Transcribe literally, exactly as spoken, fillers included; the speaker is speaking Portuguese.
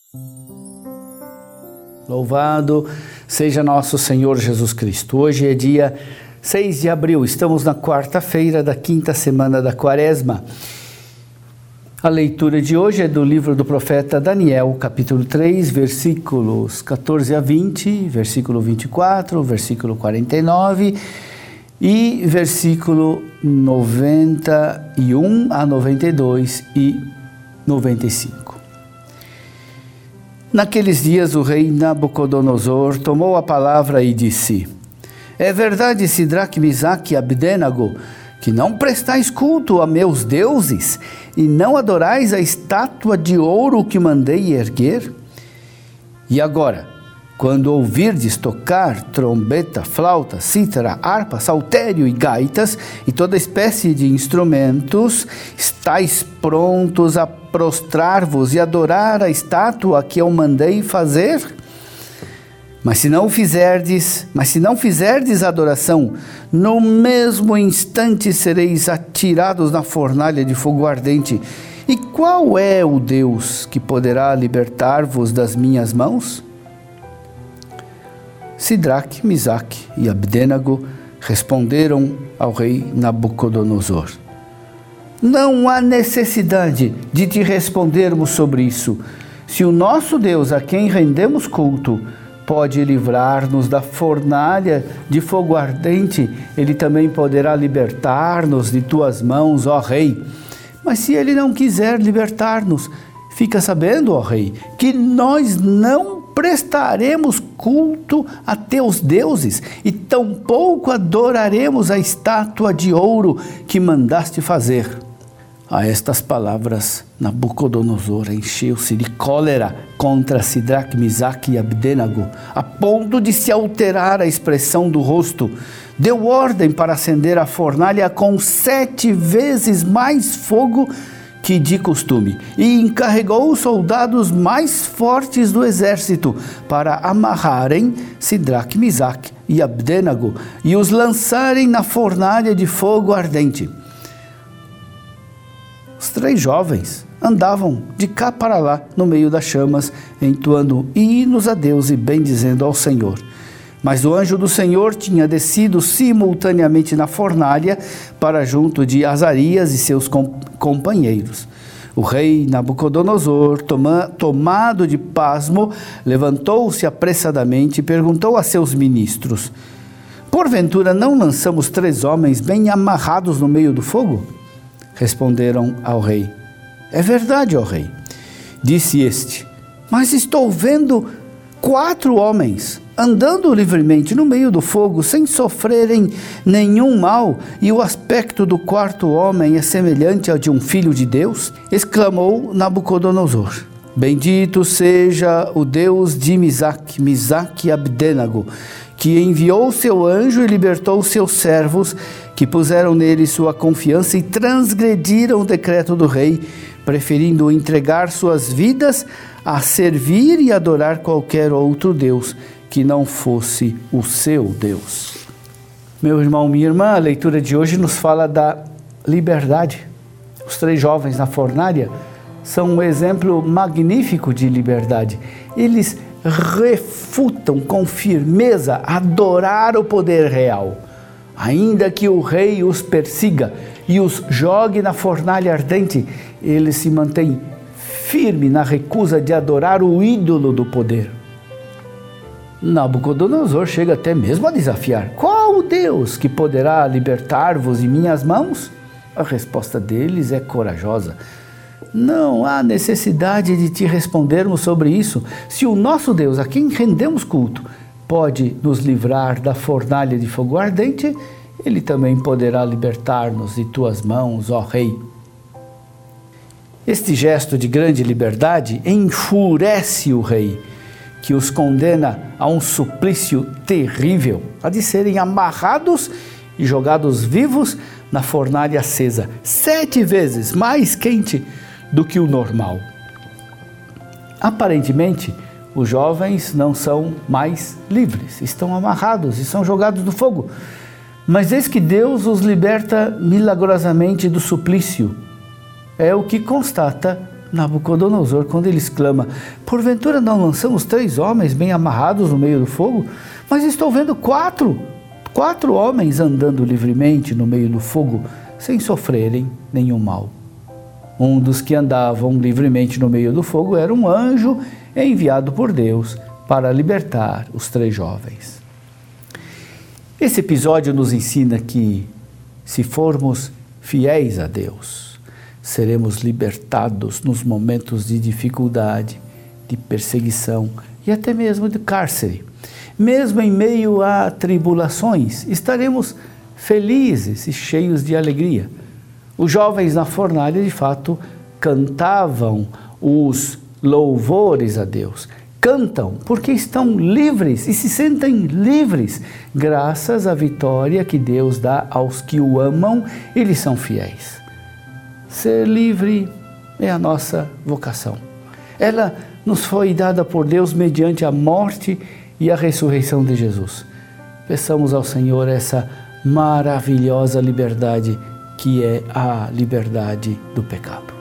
Louvado seja nosso Senhor Jesus Cristo. Hoje é dia seis de abril, estamos na quarta-feira da quinta semana da Quaresma. A leitura de hoje é do livro do profeta Daniel, capítulo três, versículos catorze a vinte, versículo vinte e quatro, versículo quarenta e nove e versículo noventa e um a noventa e dois e noventa e cinco. Naqueles dias o rei Nabucodonosor tomou a palavra e disse: É verdade, Sidraque, Misaque e Abdênago, que não prestais culto a meus deuses e não adorais a estátua de ouro que mandei erguer? E agora, quando ouvirdes tocar trombeta, flauta, cítara, harpa, saltério e gaitas e toda espécie de instrumentos, estáis prontos a prostrar-vos e adorar a estátua que eu mandei fazer? Mas se não fizerdes, mas se não fizerdes adoração, no mesmo instante sereis atirados na fornalha de fogo ardente. E qual é o Deus que poderá libertar-vos das minhas mãos? Sidraque, Misaque e Abdênago responderam ao rei Nabucodonosor: Não há necessidade de te respondermos sobre isso. Se o nosso Deus, a quem rendemos culto, pode livrar-nos da fornalha de fogo ardente, ele também poderá libertar-nos de tuas mãos, ó rei. Mas se ele não quiser libertar-nos, fica sabendo, ó rei, que nós não prestaremos culto a teus deuses e tampouco adoraremos a estátua de ouro que mandaste fazer. A estas palavras, Nabucodonosor encheu-se de cólera contra Sidraque, Misaque e Abdênago, a ponto de se alterar a expressão do rosto. Deu ordem para acender a fornalha com sete vezes mais fogo que de costume, e encarregou os soldados mais fortes do exército para amarrarem Sidraque, Misaque e Abdênago e os lançarem na fornalha de fogo ardente. Os três jovens andavam de cá para lá no meio das chamas, entoando hinos a Deus e bendizendo ao Senhor. Mas o anjo do Senhor tinha descido simultaneamente na fornalha para junto de Azarias e seus com, companheiros. O rei Nabucodonosor, toma, tomado de pasmo, levantou-se apressadamente e perguntou a seus ministros: Porventura não lançamos três homens bem amarrados no meio do fogo? Responderam ao rei: É verdade, ó rei. Disse este: Mas estou vendo quatro homens andando livremente no meio do fogo, sem sofrerem nenhum mal, e o aspecto do quarto homem é semelhante ao de um filho de Deus? Exclamou Nabucodonosor: Bendito seja o Deus de Misaque, Misaque e Abdênago, que enviou seu anjo e libertou seus servos, que puseram nele sua confiança e transgrediram o decreto do rei, preferindo entregar suas vidas a servir e adorar qualquer outro Deus que não fosse o seu Deus. Meu irmão, minha irmã, a leitura de hoje nos fala da liberdade. Os três jovens na fornalha são um exemplo magnífico de liberdade. Eles refutam com firmeza adorar o poder real. Ainda que o rei os persiga e os jogue na fornalha ardente, eles se mantêm firmes na recusa de adorar o ídolo do poder. Nabucodonosor chega até mesmo a desafiar: Qual o Deus que poderá libertar-vos de minhas mãos? A resposta deles é corajosa: Não há necessidade de te respondermos sobre isso. Se o nosso Deus, a quem rendemos culto, pode nos livrar da fornalha de fogo ardente, ele também poderá libertar-nos de tuas mãos, ó rei. Este gesto de grande liberdade enfurece o rei, que os condena a um suplício terrível, a de serem amarrados e jogados vivos na fornalha acesa, sete vezes mais quente do que o normal. Aparentemente, os jovens não são mais livres, estão amarrados e são jogados no fogo. Mas eis que Deus os liberta milagrosamente do suplício. É o que constata Nabucodonosor quando ele exclama: porventura não lançamos três homens bem amarrados no meio do fogo? Mas estou vendo quatro, quatro homens andando livremente no meio do fogo, sem sofrerem nenhum mal. Um dos que andavam livremente no meio do fogo era um anjo enviado por Deus para libertar os três jovens. Esse episódio nos ensina que, se formos fiéis a Deus, seremos libertados nos momentos de dificuldade, de perseguição e até mesmo de cárcere. Mesmo em meio a tribulações, estaremos felizes e cheios de alegria. Os jovens na fornalha, de fato, cantavam os louvores a Deus. Cantam porque estão livres e se sentem livres, graças à vitória que Deus dá aos que o amam e lhe são fiéis. Ser livre é a nossa vocação. Ela nos foi dada por Deus mediante a morte e a ressurreição de Jesus. Peçamos ao Senhor essa maravilhosa liberdade que é a liberdade do pecado.